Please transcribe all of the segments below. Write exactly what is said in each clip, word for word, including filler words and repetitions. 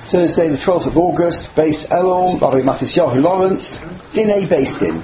Thursday the twelfth of August, Beis Elul, Rabbi Matisyahu Lawrence, Dinei Beis Din.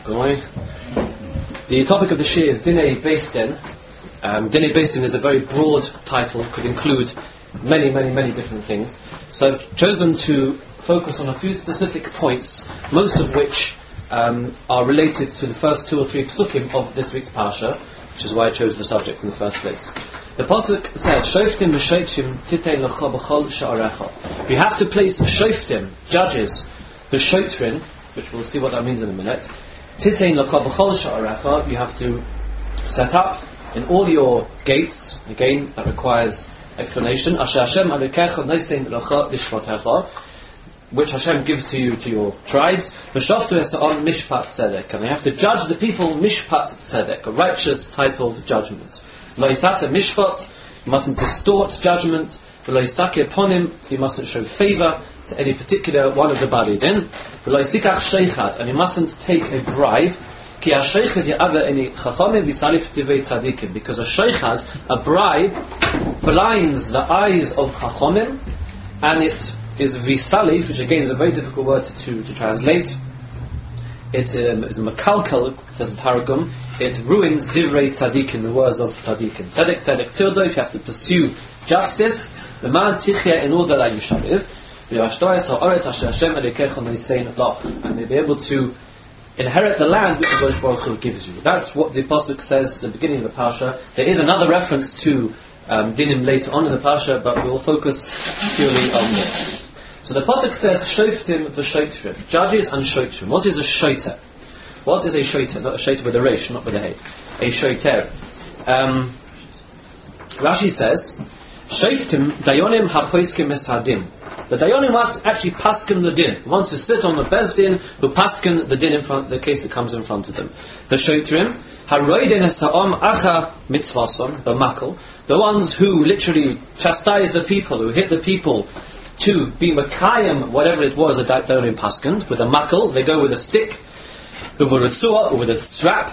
The topic of the Shir is Dinei Beis Din. Um, Dinei Beis Din is a very broad title, could include many, many, many different things. So I've chosen to focus on a few specific points, most of which um, are related to the first two or three psukim of this week's Parsha, which is why I chose the subject in the first place. The pasuk says, "Shoftim v'sheitim titein lecha b'chol sha'arecha." You have to place the shoftim, judges, the shotrin, which we'll see what that means in a minute. Titein lecha b'chol sha'arecha. You have to set up in all your gates. Again, that requires explanation. Asher Hashem alikecha nosein lecha lishvatecha, which Hashem gives to you to your tribes. V'shoftu esa'on mishpat tzedek, and they have to judge the people mishpat tzedek, a righteous type of judgment. Lo yisata mishpat, you mustn't distort judgment. Lo yisaki upon him, you mustn't show favour to any particular one of the Bali Din. Lo yisikach sheichad, and you mustn't take a bribe. Ki ha-sheichad ya'ava any chachamim v'salif tivei tzadikim, because a sheichad, a bribe, blinds the eyes of chachamim, and it is visalif, which again is a very difficult word to, to translate. It um, is a makalkal, says the Targum. It ruins divrei tzadikim, the words of tzadikim. Tzedek, tzedek, tirdo, if you have to pursue justice, the man tichya in order that you shall live, and they'll be able to inherit the land which the Baruch Baruch Hu gives you. That's what the Pasuk says at the beginning of the Parsha. There is another reference to um, dinim later on in the Parsha, but we will focus purely on this. So the Pasuk says, Shoftim v'shotrim, judges and shotrim. What is a shoter? What is a shoter? Not a shoter with a resh, not with a hey. A shoter. Um, Rashi says, Shoftim dayonim hapoiskim esadim. The dayonim must actually paskin the din. He wants to sit on the beis din who paskin the din in front, the case that comes in front of them. The shotrim haroiden esa'om acha mitzvasom b'makol. The ones who literally chastise the people, who hit the people to be makayim, whatever it was that dayonim paskin with a makol. They go with a stick, or with a strap,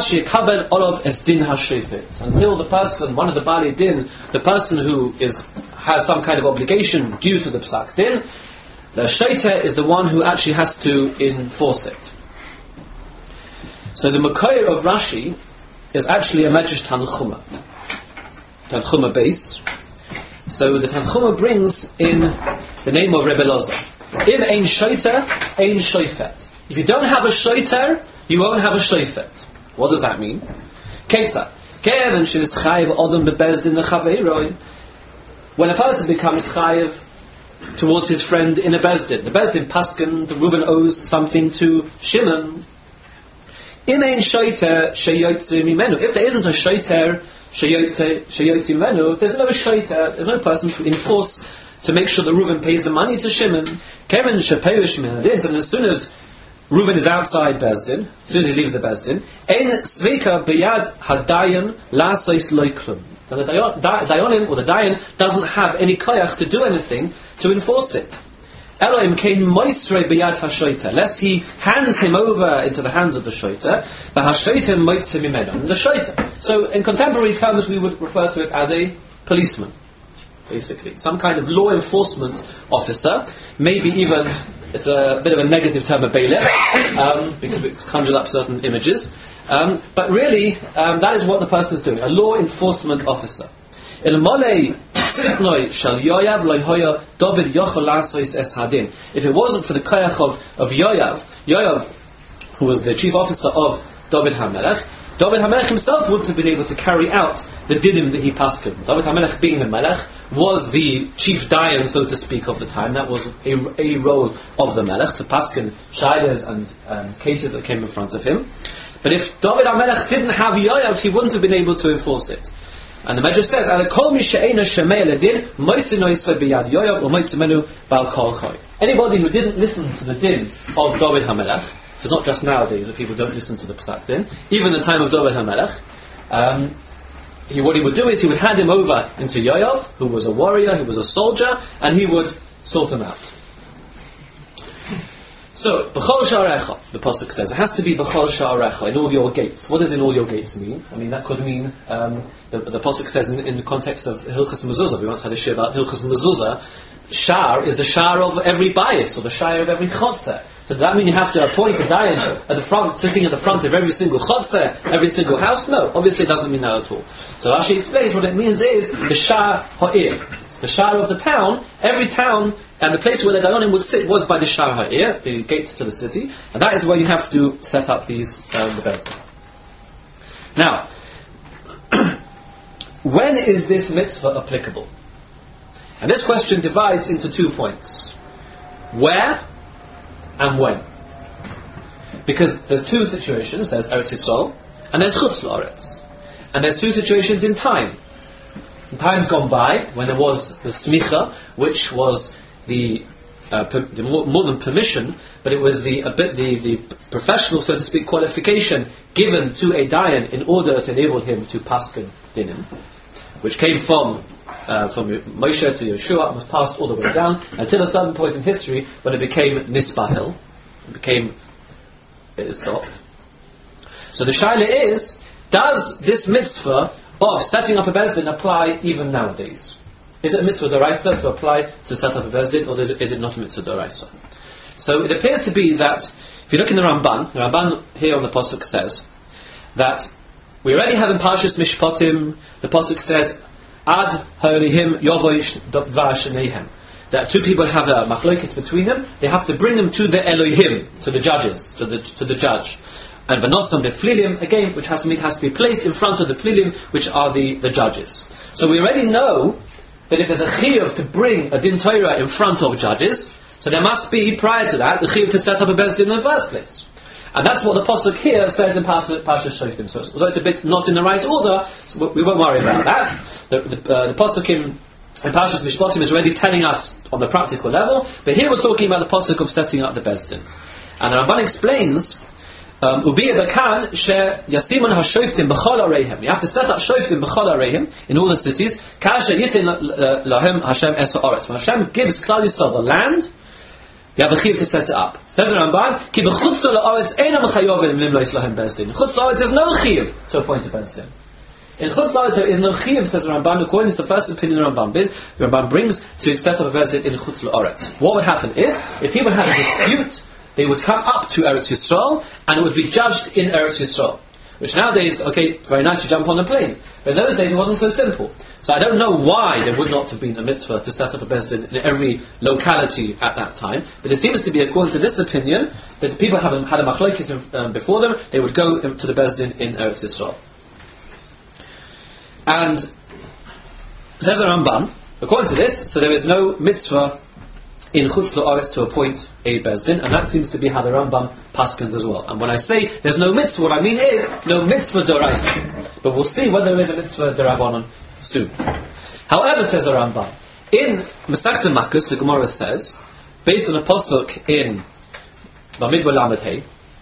until the person, one of the Bali Din, the person who is has some kind of obligation due to the Psak Din, the Shaita is the one who actually has to enforce it. So the Makoyer of Rashi is actually a Medrash Tanchuma, Tanchuma base. So the Tanchuma brings in the name of Rebbe Elazar. Im ein Shaita, ein Shofet. If you don't have a shoter, you won't have a shofet. What does that mean? Ketzah. When a person becomes chayiv towards his friend in a beis din, the beis din paskin, the Reuben owes something to Shimon. If there isn't a shoter, there's no shoter, there's no person to enforce, to make sure that Reuben pays the money to Shimon. And as soon as Reuben is outside beis din, as soon as he leaves the beis din, ein sveka beyad hadayan lasois loiklum. Then the dayanim or the dayan doesn't have any koyach to do anything to enforce it. Elohim came moisrei beyad hashoiter, lest he hands him over into the hands of the shoiter. The hashoiter moitzim imenu, the shoiter. So in contemporary terms, we would refer to it as a policeman, basically, some kind of law enforcement officer, maybe even. It's a bit of a negative term, a bailiff, um, because it conjures up certain images. Um, but really, um, that is what the person is doing, a law enforcement officer. If it wasn't for the koyach of, of Yoav, Yoav, who was the chief officer of David HaMelech, David HaMelech himself wouldn't have been able to carry out the dinim that he paskin. David HaMelech, being the Melech, was the chief dayan, so to speak, of the time. That was a, a role of the Melech, to paskin shaylas and um, cases that came in front of him. But if David HaMelech didn't have Yoav, he wouldn't have been able to enforce it. And the Medrash says, anybody who didn't listen to the din of David HaMelech, it's not just nowadays that people don't listen to the Psak Din. Even in the time of David HaMelech, um, he, what he would do is he would hand him over into Yoav, who was a warrior, who was a soldier, and he would sort him out. So, B'chol Sha'arecha, the Pasuk says, it has to be B'chol Sha'arecha, in all your gates. What does in all your gates mean? I mean, that could mean, um, the, the Pasuk says in, in the context of Hilchas Mezuzah, we once had a shir about Hilchas Mezuzah, shar is the shar of every bias, or the shar of every chotzer. So does that mean you have to appoint a dayan at the front, sitting at the front of every single chotzer, every single house? No, obviously it doesn't mean that at all. So Rashi explains what it means is the shar ha'ir, the shar of the town. Every town and the place where the dayanim would sit was by the shar ha'ir, the gates to the city, and that is where you have to set up these um, the bezdin. Now, when is this mitzvah applicable? And this question divides into two points: where and when. Because there's two situations, there's Eretz Yisrael and there's Chutz La'aretz. And there's two situations in time. In times gone by, when there was the smicha, which was the, uh, per, the more, more than permission, but it was the, a bit, the, the professional, so to speak, qualification given to a dayan in order to enable him to paskin dinim, which came from Uh, from Moshe to Yeshua, was passed all the way down until a certain point in history when it became nisbatel, it became it stopped. So the shaila is: does this mitzvah of setting up a bezdin apply even nowadays? Is it a mitzvah d'oraisa to apply to set up a bezdin, or is it, is it not a mitzvah d'oraisa? So it appears to be that if you look in the Ramban, the Ramban here on the pasuk says that we already have in Parshas Mishpatim, the pasuk says, Ad ha'elihim yovoish v'ashenehem. That two people have a machlokes between them. They have to bring them to the Elohim, to the judges, to the to the judge. And v'nosam beflilim, again, which has to mean has to be placed in front of the plilim, which are the, the judges. So we already know that if there's a chiyuv to bring a din Torah in front of judges, so there must be prior to that the chiyuv to set up a bezdin in the first place. And that's what the pasuk here says in Parshas Shoftim. So although it's a bit not in the right order, so we won't worry about that. The, the, uh, the pasuk in, in Parshas Mishpatim is already telling us on the practical level, but here we're talking about the pasuk of setting up the bezdin. And the Ramban explains, Ubiya bekan she yasimun hashoftim b'chol areihem. You have to set up shoftim b'chol areihem in all the cities. Kasher yitin lahem Hashem es ha'aretz. When Hashem gives Klal Yisrael the land, you have a chiyuv to set it up. Says the Ramban, Ki b'chutz la'aretz eina m'chayovim lim lo yislahem bezdin. Chutz la'aretz there's no chiyuv to appoint a bezdin. In chutz la'aretz there is no chiyuv, says the Ramban, according to the first opinion of the Ramban. The Ramban brings to set up a bezdin in chutz la'aretz. What would happen is, if people had a dispute, they would come up to Eretz Yisrael and it would be judged in Eretz Yisrael. Which nowadays, okay, very nice to jump on a plane. But in those days it wasn't so simple. So I don't know why there would not have been a mitzvah to set up a bezdin in every locality at that time. But it seems to be, according to this opinion, that the people having had a machlokes um, before them, they would go to the bezdin in Eretz Yisrael. And says the Ramban, according to this, so there is no mitzvah in Chutz La'aretz to appoint a bezdin, and that seems to be how the Rambam paskins as well. And when I say there's no mitzvah, what I mean is no mitzvah d'oraisa. But we'll see whether there is a mitzvah d'Rabbanan soon. However, says the Rambam, in Masechta Makos, the Gemara says, based on a pasuk in Bamidbar Lamed Hey,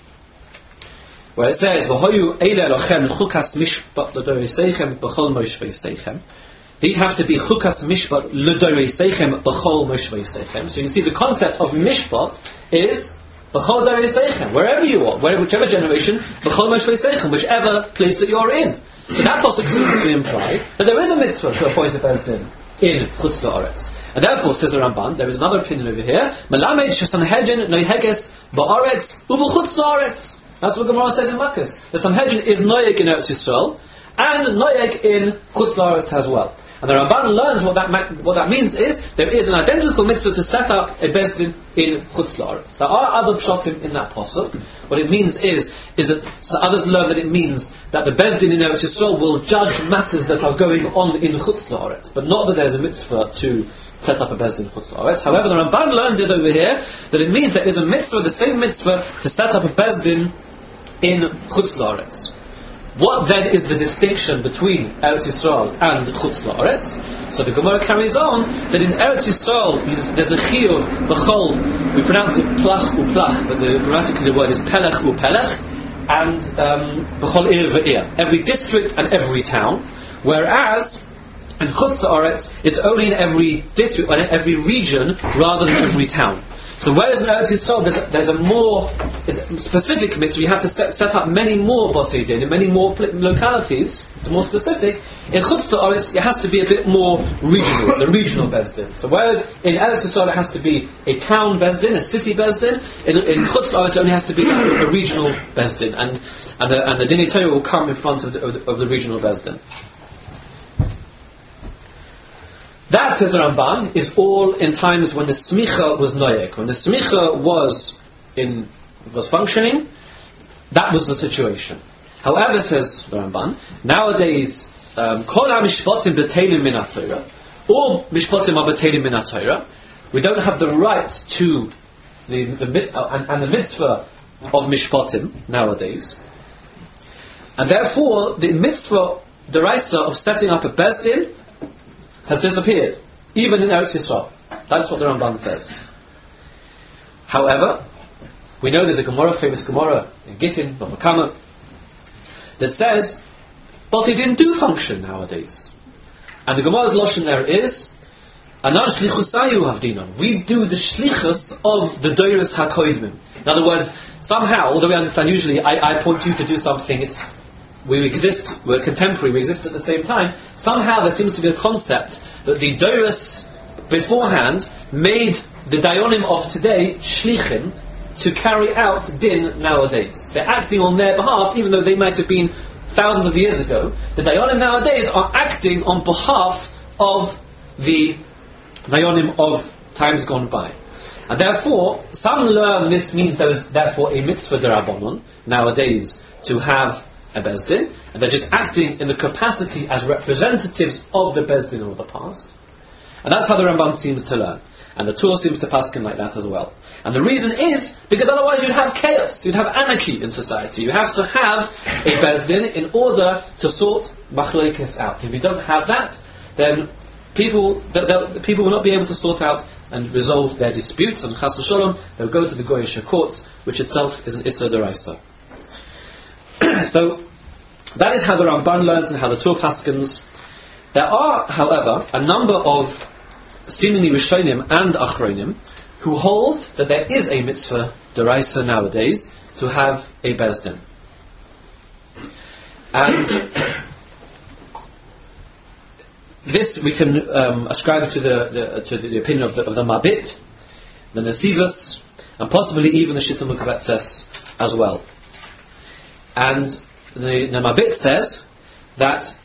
where it says, "V'hoyu eile elochem chukas mishpat l'doreseichem b'chol moshveiseichem." These have to be chukas mishpat l'doreseichem b'chol moshveiseichem. So you see, the concept of mishpat is b'chol doreseichem, wherever you are, whichever generation, b'chol moshveiseichem, whichever place that you are in. So that pasuk seems to imply that there is a mitzvah to appoint a bezdin in Chutz La'aretz. And therefore, says the Ramban, there is another opinion over here, Melamed shesanhedrin noiheges ba'aretz u'b'chutz La'aretz. That's what Gemara says in Makos. The Sanhedrin is noyeg in Eretz Yisrael and noyeg in Chutz La'aretz as well. And the Ramban learns what that ma- what that means is there is an identical mitzvah to set up a bezdin in Chutz La'aretz. There are other pshatim in that pasuk. What it means is is that so others learn that it means that the bezdin in Eretz Yisrael will judge matters that are going on in Chutz La'aretz, but not that there's a mitzvah to set up a bezdin in Chutz La'aretz. However, the Ramban learns it over here that it means there is a mitzvah, the same mitzvah, to set up a bezdin in Chutz La'aretz. What then is the distinction between Eretz Yisrael and Chutz La'aretz? So the Gemara carries on that in Eretz Yisrael there's a chiyuv b'chol. We pronounce it plach u'plach, but the, grammatically the word is pelech u'pelech, and um, b'chol ir v'ir, every district and every town. Whereas in Chutz La'aretz it's only in every district and every region rather than every town. So whereas in Eretz Yisrael there's, there's a more specific mitzvah, you have to set, set up many more Botei Din in many more pl- localities, it's more specific. In Chutz La'aretz, it has to be a bit more regional, the regional Bezdin. So whereas in Eretz Yisrael it has to be a town Bezdin, a city Bezdin, in, in Chutz La'aretz it only has to be a, a regional Bezdin, and and the, and the Dinei Torah will come in front of the, of the, of the regional Bezdin. That, says the Ramban, is all in times when the Smicha was Noyek. When the Smicha was in was functioning, that was the situation. However, says the Ramban, nowadays, Kol ha-mishpotzim b'teilim min ha-Torah, all mishpotzim are b'teilim min ha-Torah. We don't have the right to the, the uh, and, and the mitzvah of mishpotzim nowadays, and therefore the mitzvah, the raisa of setting up a bezdin, has disappeared, even in Eretz Yisrael. That's what the Ramban says. However, we know there's a Gemara, famous Gemara in Gittin, Bava Kama, that says, but it didn't do function nowadays. And the Gemara's lashon there is, Anar shlichusayu havdinon. We do the shlichus of the doiros hakoidmim. In other words, somehow, although we understand usually, I, I point you to do something, it's we exist, we're contemporary, we exist at the same time. Somehow there seems to be a concept that the doiros beforehand made the dayonim of today shlichim to carry out din nowadays. They're acting on their behalf, even though they might have been thousands of years ago. The dayonim nowadays are acting on behalf of the dayonim of times gone by. And therefore, some learn this means there is therefore a mitzvah derabanan nowadays to have a bezdin, and they're just acting in the capacity as representatives of the bezdin of the past. And that's how the Ramban seems to learn. And the Torah seems to paskin like that as well. And the reason is because otherwise you'd have chaos, you'd have anarchy in society. You have to have a bezdin in order to sort machlokes out. If you don't have that, then people the, the, people will not be able to sort out and resolve their disputes. And chas v'sholom, they'll go to the goyish courts, which itself is an issa deraisa. So that is how the Ramban learns and how the Torah paskins. There are, however, a number of seemingly Rishonim and Achronim who hold that there is a mitzvah deraisa nowadays to have a bezdin. And this we can um, ascribe to the, the to the opinion of the, of the Mabit, the Nesivos, and possibly even the Shittim Ukabetzes as well. And the, the Mabit says that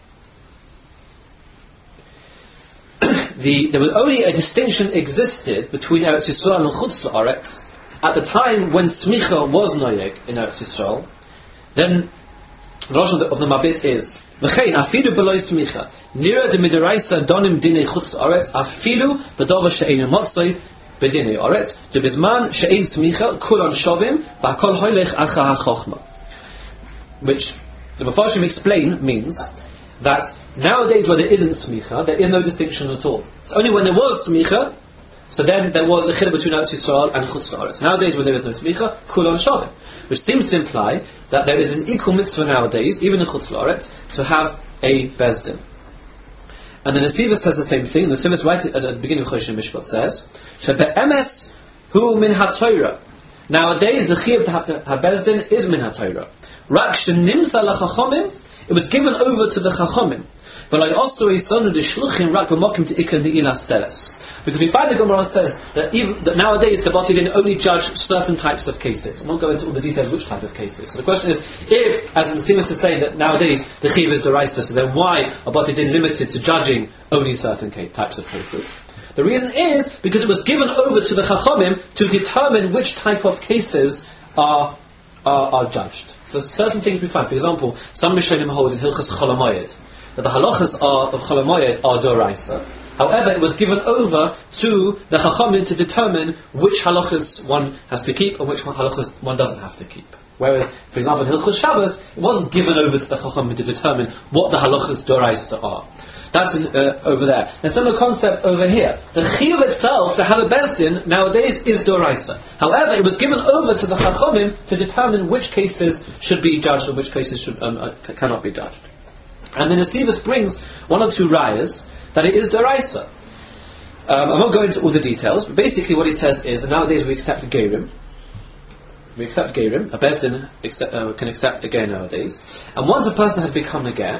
The, there was only a distinction existed between Eretz Yisrael and Chutz La'aretz at the time when Smicha was Noyeg in Eretz Yisrael. Then the Rosh of the, of the Mabit is V'chein afilu b'loi Smicha nira de midaraisa donim dinei Chutz La'aretz afilu b'dova she'ein motzoi b'dinei Aretz de bizman she'ein Smicha kulan shovim v'akol hoylech acha ha'chochma, which the Mefarshim explain means that nowadays where there isn't smicha, there is no distinction at all. It's only when there was smicha, so then there was a chiluk between Eretz Yisrael and Chutz La'aretz. Nowadays when there is no smicha, kulan shavim, which seems to imply that there is an equal mitzvah nowadays, even in Chutz La'aretz, to have a bezdin. And the Nesivos says the same thing. The Nesivos right at the beginning of Choshen Mishpat says, "Shebe'emes hu min haTorah." Nowadays the chiyuv to have to have bezdin is min haTorah. Rak shenimsa lachachomim. It was given over to the Chachomim. Because we find the Gemara says that, even, that nowadays the Bati Din only judge certain types of cases. I won't go into all the details which type of cases. So the question is, if, as the Simas is saying, that nowadays the Chiv is the Raisa, so then why are Bati Din limited to judging only certain ca- types of cases? The reason is because it was given over to the Chachomim to determine which type of cases are, are, are judged. So certain things we find. For example, some Rishonim hold in Hilchas Chol HaMoed that the halachas are, of Chol HaMoed are doraisa. However, it was given over to the Chachamim to determine which halachas one has to keep and which halachas one doesn't have to keep. Whereas, for example, in Hilchas Shabbos, it wasn't given over to the Chachamim to determine what the halachas doraisa are. That's in, uh, over there. A similar concept over here. The chiyuv itself to have a bezdin nowadays is doraisa. However, it was given over to the chachomim to determine which cases should be judged and which cases should, um, uh, cannot be judged. And the Nesivos brings one or two rayas that it is doraisa. Um, I won't go into all the details, but basically what he says is that nowadays we accept gerim. We accept gerim. A bezdin accept, uh, can accept a ger nowadays. And once a person has become a ger,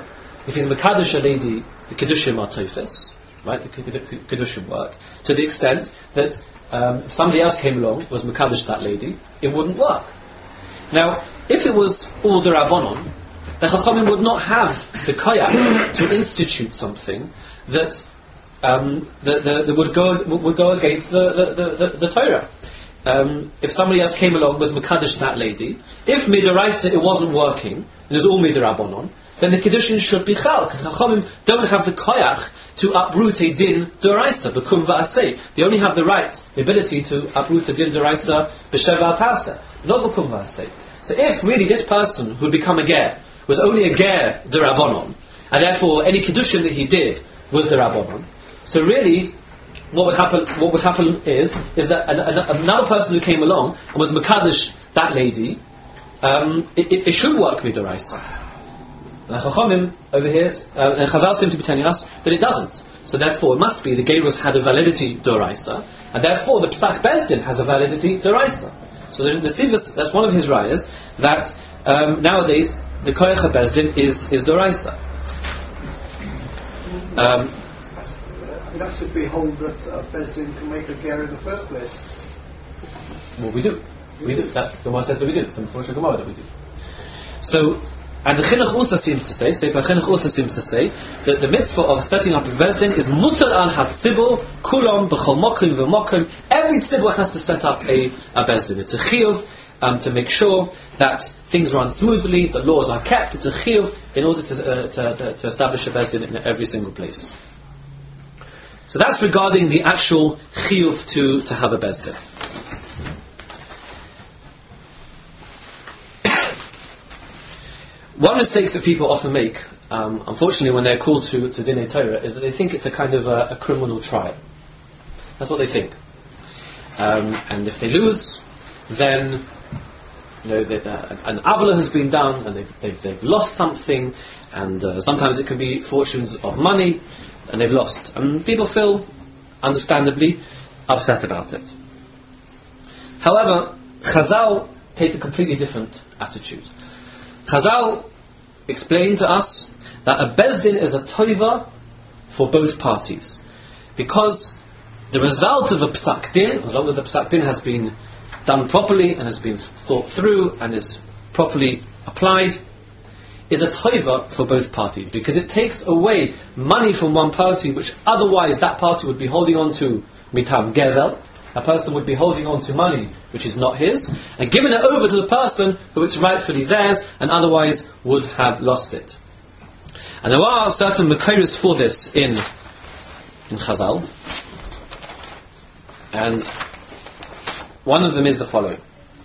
if he's Mekadosh a lady, the Kiddushim are Tofis, right, the Kiddushim work, to the extent that um, if somebody else came along, was Mekadosh that lady, it wouldn't work. Now, if it was all the Rabbanon, the Chachamim would not have the koyach to institute something that, um, that, that, that would go would go against the, the, the, the Torah. Um, if somebody else came along, was Mekadosh that lady, if Midoraisa it wasn't working, and it was all Midorabanon, then the Kiddushin should be Chal, because the Chachamim don't have the koyach to uproot a din Doraisa, B'kum V'asei. They only have the right, the ability to uproot a din Doraisa, B'sheva Parsa, not B'kum V'asei. So if really this person who had become a ger was only a ger Dorabanon, and therefore any Kiddushin that he did was Dorabanon, so really, what would happen? What would happen is is that an, an, another person who came along and was Mekadosh that lady, um, it, it, it should work with Doraisa. And Chachamim over here, uh, and Chazal seem to be telling us that it doesn't. So therefore, it must be the Gerus had a validity Doraisa, and therefore the Psak Bezdin has a validity Doraisa. So the, the Sivas, that's one of his rayas, that um, nowadays the Koyach Bezdin is is Doraisa. Um, That should be hold that uh, Bezdin can make a ger in the first place. Well, we do. We do. That the Gemara says that we do. It's unfortunate Gemara that we do. So, and the Chinuch also seems to say, Sefer Chinuch also seems to say, that the mitzvah of setting up a Bezdin is mutar al hatzibur, kulam, b'chol mokim v'mokim. Every tzibur has to set up a, a Bezdin. It's a chiyuv um, to make sure that things run smoothly, that laws are kept. It's a chiyuv in order to, uh, to, to, to establish a Bezdin in every single place. So that's regarding the actual chiyuv to, to have a bezdin. One mistake that people often make, um, unfortunately, when they're called to, to Dinei Torah, is that they think it's a kind of a, a criminal trial. That's what they think. Um, and if they lose, then you know they, uh, an avla has been done, and they've, they've, they've lost something, and uh, sometimes it can be fortunes of money, and they've lost. And people feel, understandably, upset about it. However, Chazal take a completely different attitude. Chazal explained to us that a bezdin is a toiva for both parties. Because the result of a psak din, as long as the psak din has been done properly and has been thought through and is properly applied, is a toiva for both parties, because it takes away money from one party which otherwise that party would be holding on to mitam gezel. A person would be holding on to money which is not his, and giving it over to the person who it's rightfully theirs and otherwise would have lost it. And there are certain makoros for this in in Chazal, and one of them is the following.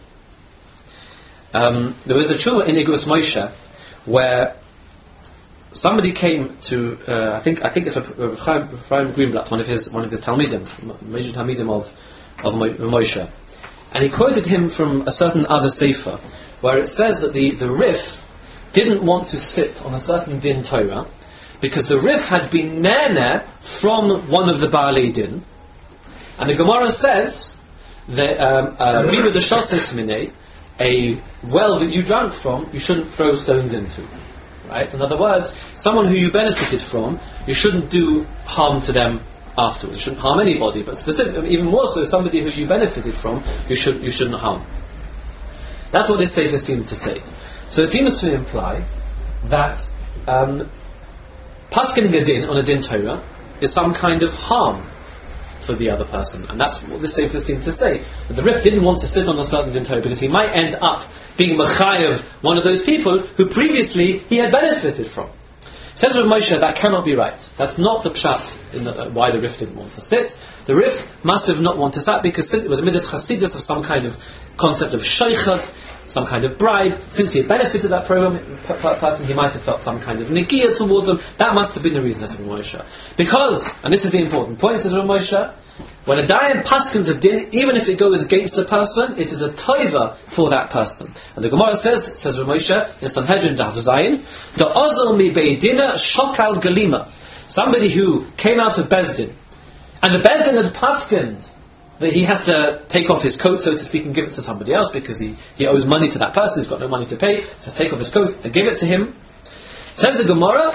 Um, there was a tshuva in Igros Moshe where somebody came to, uh, I think, I think it's Chaim Greenblatt, one of his, one of his Talmidim, major Talmidim of of Moshe, and he quoted him from a certain other sefer, where it says that the the Rif didn't want to sit on a certain din Torah because the Rif had been nene from one of the Baalei Din, and the Gemara says that um, uh, the Shosses Minei, a well that you drank from, you shouldn't throw stones into. Right? In other words, someone who you benefited from, you shouldn't do harm to them afterwards. You shouldn't harm anybody, but specifically, even more so, somebody who you benefited from, you should you shouldn't harm. That's what this sefer seems to say. So it seems to imply that um, paskening a din on a din Torah is some kind of harm for the other person, and that's what this sefer seems to say. That the Rif didn't want to sit on a certain din Torah because he might end up being mechayev one of those people who previously he had benefited from. Says Rav Moshe, that cannot be right. That's not the pshat in the, uh, why the Rif didn't want to sit. The Rif must have not wanted to sit because it was a midas chasidus of some kind of concept of shaychat, some kind of bribe. Since he had benefited that program, p- p- person, he might have felt some kind of negia towards them. That must have been the reason, says Rav Moshe. Because, and this is the important point, says Rav Moshe, when a dayan paskins a din, even if it goes against the person, it is a toiva for that person. And the Gemara says, says Rav Moshe, in Sanhedrin Daf Zayin, the ozol mi beidina shokal galima. Somebody who came out of Bezdin, and the Bezdin had paskined that he has to take off his coat, so to speak, and give it to somebody else because he, he owes money to that person, he's got no money to pay, so take off his coat and give it to him. Says the Gemara,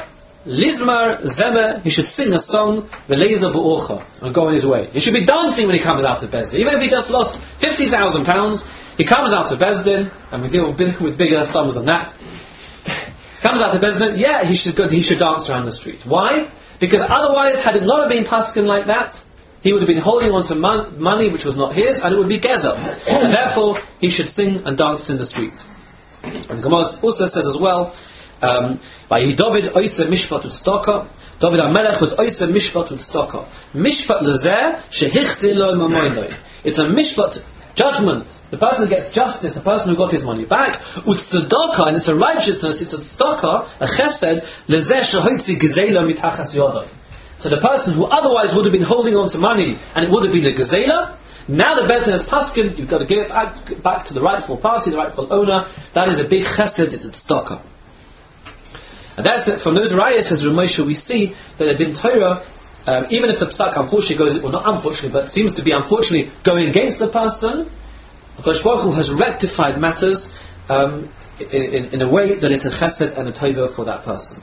Lizmar Zemer, he should sing a song, Veleza Bu'ocha, and go on his way. He should be dancing when he comes out of Bezdin. Even if he just lost fifty thousand pounds, he comes out of Bezdin, and we deal with, big, with bigger sums than that. Comes out of Bezdin, yeah, he should go, he should dance around the street. Why? Because otherwise, had it not have been paskin like that, he would have been holding on to mon- money which was not his, and it would be gezer. And therefore, he should sing and dance in the street. And the Gemara also says as well, um, David oise mishpat u'tzedakah. David HaMelech was oise mishpat u'tzedakah. Mishpat lezeh shehichti lo mamoinoi. It's a mishpat judgment. The person who gets justice, the person who got his money back. U'tzedakah, and it's a righteousness. It's a tzedakah, a chesed lezeh shehotzi gezela mitachas yodai. So the person who otherwise would have been holding on to money and it would have been a gezela, now the Bezdin has paskin, you've got to give it back, back to the rightful party, the rightful owner. That is a big chesed. It's a tzedakah. And that's it. From those riots, as Ramosha, we see that the Din Torah, um, even if the psak unfortunately goes, well, not unfortunately, but seems to be unfortunately going against the person, because Baruch Hu has rectified matters um, in, in, in a way that it's a chesed and a tova for that person.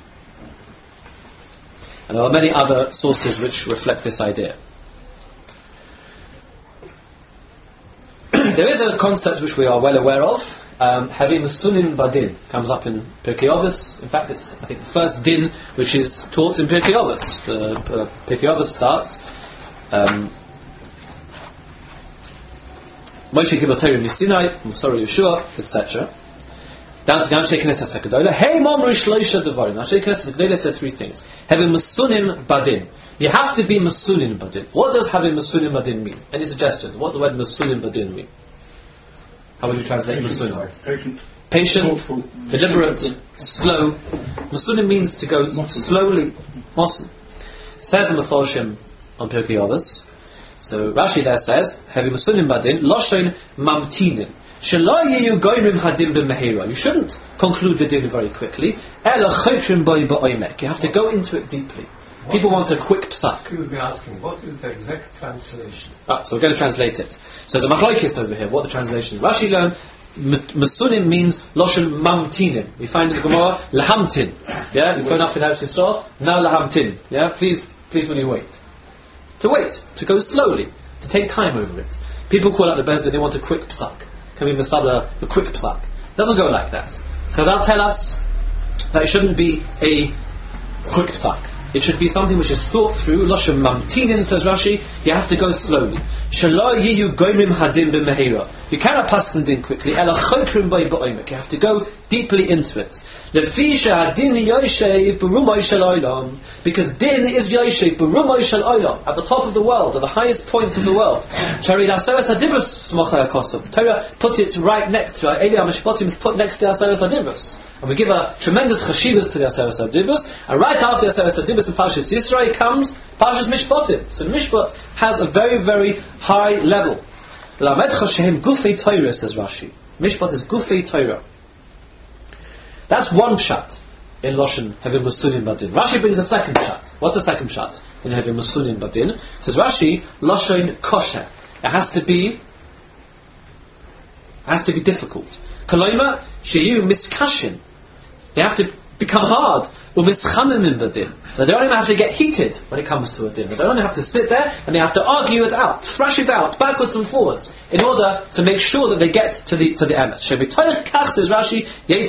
And there are many other sources which reflect this idea. There is a concept which we are well aware of. Um, having the sunim badin comes up in Pirkei Avos. In fact, it's I think the first din which is taught in Pirkei Avos. Uh, uh, Pirkei Avos starts um, Moshe Kibbutz Torah Misinai, Musar Yeshua, et cetera. Down to Anshe Knesset HaGedolah. Hey, Mamru Shloisha Devarim. Anshe Knesset HaGedolah said three things. Having masunim badin. You have to be masunim badin. What does having masunim badin mean? Any suggestions? What does the word masunim badin mean? How would you translate masunim? Patient. Patient, deliberate, slow. Masunim means to go slowly. Mosun. Says the Mefarshim on Pirkei Avos. So Rashi there says, having masunim badin, loshon mamtinin. You shouldn't conclude the din very quickly. You have to go into it deeply. People want a quick psak. You would be asking, what is the exact translation? Ah, so we're going to translate it. So there's a machlokes over here, what the translation is. Rashi learned, Masunim means Loshen Mamtinim. We find in the Gemara, Lahamtin. Yeah, you phone up in Eretz Yisrael, now Lahamtin. Yeah, please, please will you wait. To wait, to go slowly, to take time over it. People call out the Bezdin, they want a quick psak. Can we masada a quick psak? It doesn't go like that. Chazal tell us that it shouldn't be a quick psak. It should be something which is thought through. Loshem mamtinin, says Rashi. You have to go slowly. Shelo yiyu goymim hadim b'mehira. You cannot pass the din quickly. Ela chokrim by ba'omek. You have to go deeply into it. Lefi shehadin yoshei b'rumay shel olam. Because din is yoshei b'rumay shel olam, at the top of the world, at the highest point of the world. Torah aseres hadibros smocha hakosov. Torah puts it right next to Eli HaMishpatim is put next to aseres hadibros. And we give a tremendous chashivas to the Aseres HaDibros, and right after the Aseres HaDibros in Parshas Yisrael comes Parshas Mishpatim. So Mishpat has a very, very high level. Lamed chashem gufei Torah, says Rashi. Mishpat is gufei Torah. That's one pshat in Loshen having Masunim Badin. Rashi brings a second pshat. What's the second pshat in having Masunim Badin? Says Rashi, Loshen kosher. It has to be, it has to be difficult. Kaloima sheyu miskashin. They have to become hard. They don't even have to get heated when it comes to a din. They don't have to sit there and they have to argue it out, thrash it out, backwards and forwards, in order to make sure that they get to the to the emes. Says Rashi,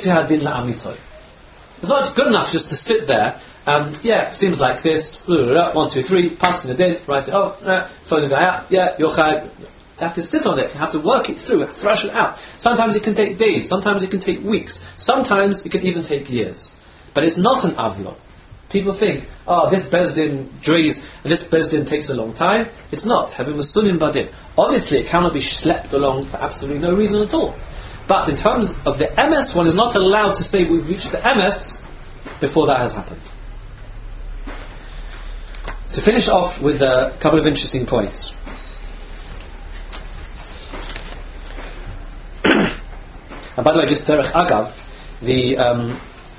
it's not good enough just to sit there. Um, yeah, it seems like this. One, two, three. Passing the din. Right. Oh, uh, phone the guy out. Yeah, you're chag. You have to sit on it, you have to work it through, thrash it out. Sometimes it can take days, sometimes it can take weeks, sometimes it can even take years. But it's not an avla. People think, oh, this Bezdin drays, and this Bezdin takes a long time. It's not. Having Masunim Badin. Obviously, it cannot be schlepped along for absolutely no reason at all. But in terms of the M S, one is not allowed to say we've reached the M S before that has happened. To finish off with a couple of interesting points. And by the way, just Derech Agav, the um,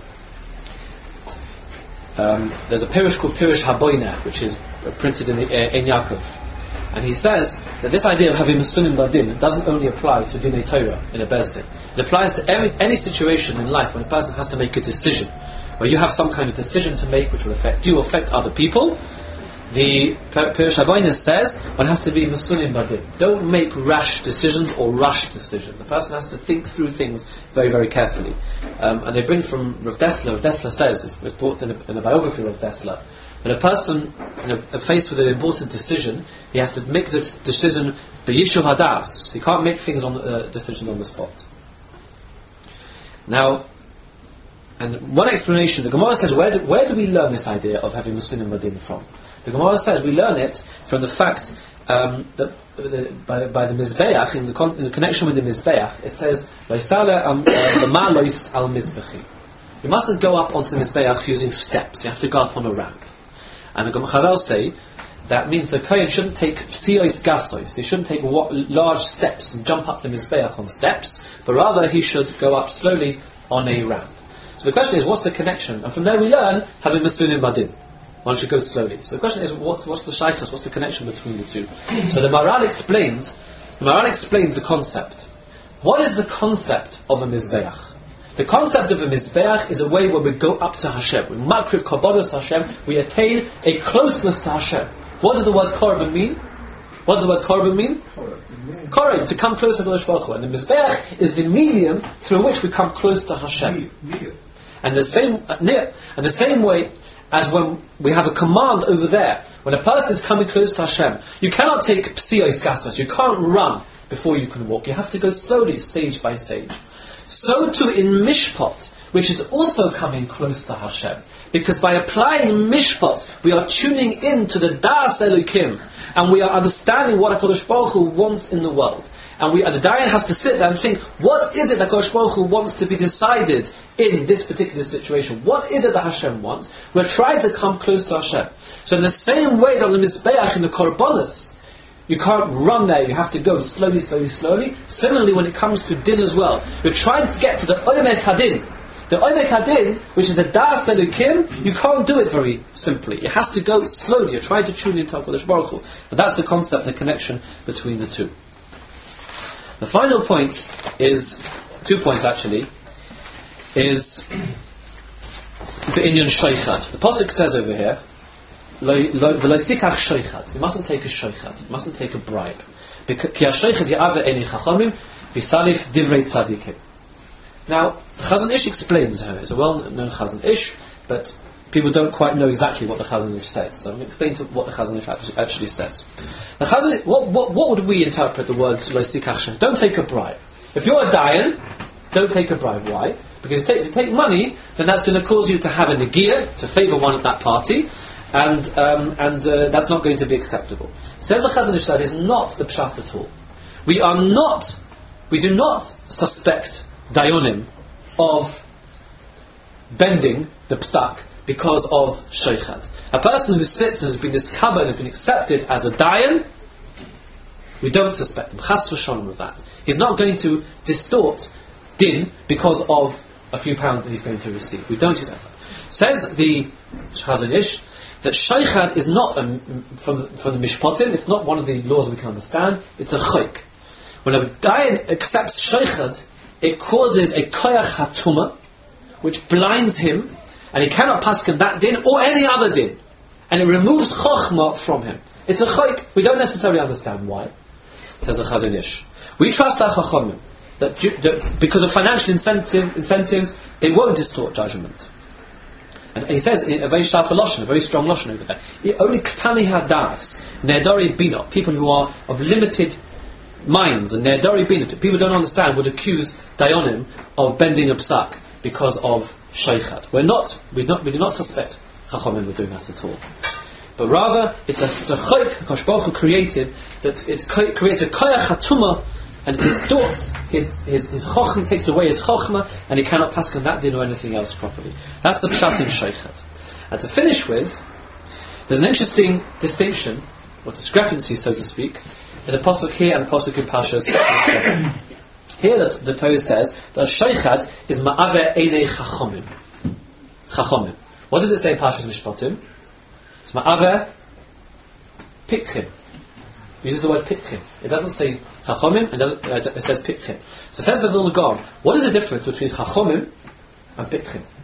um, there's a Pirush called Pirush Haboineh, which is printed in the uh, Ein Yaakov, and he says that this idea of having Masunim Badin doesn't only apply to Dinei Torah in a Bezdin. It applies to every, any situation in life when a person has to make a decision where you have some kind of decision to make which will affect you, affect other people, the Pirush Havayna says one has to be Masunim Badin. Don't make rash decisions or rush decisions. The person has to think through things very, very carefully. Um, and they bring from Rav Dessler. Rav Dessler says, it's, it's brought in a, in a biography of Rav Dessler, that a person, you know, faced with an important decision, he has to make the decision b'yishuv hadas. He can't make things on uh, decisions on the spot. Now, and one explanation, the Gemara says, where do, where do we learn this idea of having Masunim Badin from? The Gemara says we learn it from the fact um, that uh, by, by the Mizbeach, in the, con- in the connection with the Mizbeach, it says, al mizbechi. You mustn't go up onto the Mizbeach using steps. You have to go up on a ramp. And the Chazal say that means the Kohen shouldn't take siyos gasos. He shouldn't take wa- large steps and jump up the Mizbeach on steps, but rather he should go up slowly on a ramp. So the question is, what's the connection? And from there we learn having Masunim Badin. One should go slowly. So the question is, what's, what's the shaykhus? What's the connection between the two? So the Maral explains. The Maral explains the concept. What is the concept of a mizbeach? The concept of a mizbeach is a way where we go up to Hashem. We makriv kabbalos to Hashem. We attain a closeness to Hashem. What does the word korban mean? What does the word korban mean? Korban, to come closer to Hashem. And the mizbeach is the medium through which we come close to Hashem. And the same, uh, near, and the same way as when we have a command over there, when a person is coming close to Hashem, you cannot take psiyos gasos. You can't run before you can walk. You have to go slowly, stage by stage. So too in mishpat, which is also coming close to Hashem, because by applying mishpat, we are tuning in to the das Elokim, and we are understanding what HaKadosh Baruch Hu wants in the world. And we, the Dayan has to sit there and think, what is it that HaKadosh Baruch Hu wants to be decided in this particular situation? What is it that Hashem wants? We're trying to come close to Hashem. So in the same way that on the Mizbeach in the Korbanos, you can't run there, you have to go slowly, slowly, slowly. Similarly, when it comes to din as well, you're trying to get to the Omek Hadin. The Omek Hadin, which is the Das Elokim, you can't do it very simply. It has to go slowly. You're trying to tune into HaKadosh Baruch Hu. But that's the concept, the connection between the two. The final point is, two points actually, is the Inyan Shoichad. The Pasuk says over here, V'lo sikach shoichad. You mustn't take a shoichad. You mustn't take a bribe. Because ki ha-shoichad ya'ave eni chachamim v'salif divrei tzadikim. Now, Chazon Ish explains her. It's a well-known Chazon Ish, but people don't quite know exactly what the Chazon Ish says. So I'm going to explain to what the Chazon Ish actually says. The Chazon, what, what, what would we interpret the words lo sikach shoichad? Don't take a bribe. If you're a dayan, don't take a bribe. Why? Because if you, take, if you take money, then that's going to cause you to have a negia, to favour one at that party, and um, and uh, that's not going to be acceptable. Says the Chazon Ish that is not the pshat at all. We are not, we do not suspect dayonim of bending the psak because of shoichad. A person who sits and has been discovered and has been accepted as a dayan, we don't suspect him. Chas v'sholom of that. He's not going to distort din because of a few pounds that he's going to receive. We don't use that. Says the Chazon Ish that shoichad is not a, from, from the mishpatim, it's not one of the laws we can understand, it's a chayk. When a dayan accepts shoichad, it causes a koyach hatuma, which blinds him, and he cannot paskin that din or any other din, and it removes chokhmah from him. It's a chayk. We don't necessarily understand why. There's a Chazon Ish. We trust our chachamim that, that because of financial incentive, incentives, they won't distort judgment. And he says a very sharp lashon, a very strong lashon over there. Only ktani hadas, nedari bina, people who are of limited minds, and nedari bina, people who don't understand, would accuse dayonim of bending a psak because of shoichad. We're not, we not, we do not suspect chachamim are doing that at all. But rather, it's a it's a chayk Hakadosh Baruch Hu created that it creates a koyach hatuma, and it distorts his his his chokhmah, takes away his chokhmah, and he cannot paskin that din or anything else properly. That's the pshat in shoichad. And to finish with, there's an interesting distinction or discrepancy, so to speak, in the pasuk here and the pasuk in Parshas. Here, the, the Torah says that shoichad is ma'ave einei chachomim. Chachomim. What does it say in Parshas Mishpatim? It's ma'ave pikchim. It uses the word pikchim. It doesn't say chachomim, and it says pikchim. So it says the Vilna Gaon, what is the difference between chachomim and pikchim?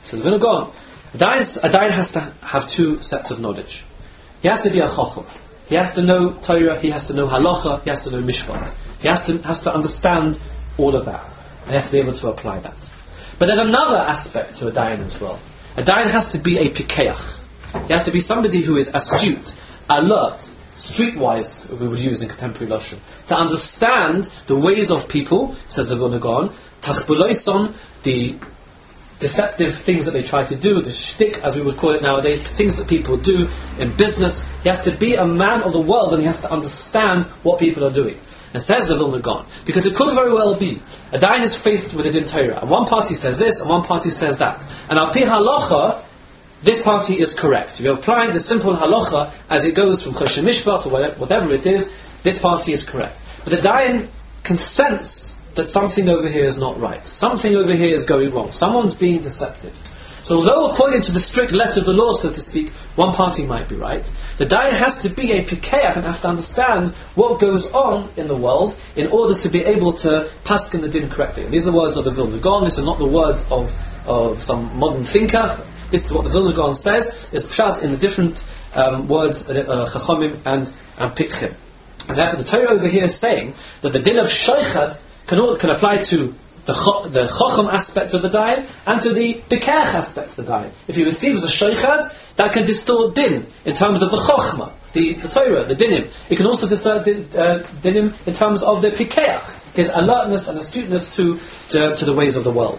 So we're going to go on. A dayan, a dayan has to have two sets of knowledge. He has to be a chacham. He has to know Torah, he has to know halacha, he has to know mishpat. He has to has to understand all of that. And he has to be able to apply that. But there's another aspect to a dayan as well. A dayan has to be a pikeach. He has to be somebody who is astute, alert, streetwise, we would use in contemporary Lashon, to understand the ways of people, says the Vilna Gaon, tachbuloison, the deceptive things that they try to do, the shtick, as we would call it nowadays, things that people do in business. He has to be a man of the world, and he has to understand what people are doing. And says the Vilna Gaon, because it could very well be a dayan is faced with a din Torah, and one party says this, and one party says that, and al pi halacha, this party is correct. If you're applying the simple halacha as it goes from choshen mishpat or whatever it is, this party is correct. But the dayan can sense that something over here is not right. Something over here is going wrong. Someone's being deceptive. So although according to the strict letter of the law, so to speak, one party might be right, the dayan has to be a pikeach and have to understand what goes on in the world in order to be able to paskin the din correctly. And these are the words of the Vilna Gaon. These are not the words of, of some modern thinker. This is what the Vilna Gaon says. It's pshat in the different um, words, uh, chachamim and, and pikchim. And therefore the Torah over here is saying that the din of shaychad can, all, can apply to the cho, the chacham aspect of the dayan and to the pikeach aspect of the dayan. If he receives a shaychad, that can distort din in terms of the chochma, the, the Torah, the dinim. It can also distort din, uh, dinim in terms of the pikeach, his alertness and astuteness to, to, to the ways of the world.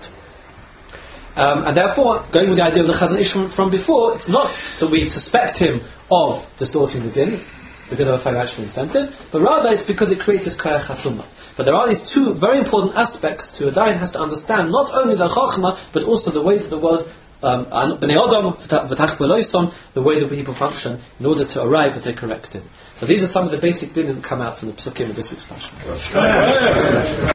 Um, and therefore, going with the idea of the Chazon Ish from, from before, it's not that we suspect him of distorting the din because of a financial incentive, but rather it's because it creates this koyach hatumah. But there are these two very important aspects to a dayan has to understand, not only the chokhmah, but also the ways of the world, um, b'nei adam, v'tach b'loisom, the way that people function in order to arrive at a correct din. So these are some of the basic din that come out from the psukim of this week's Parsha.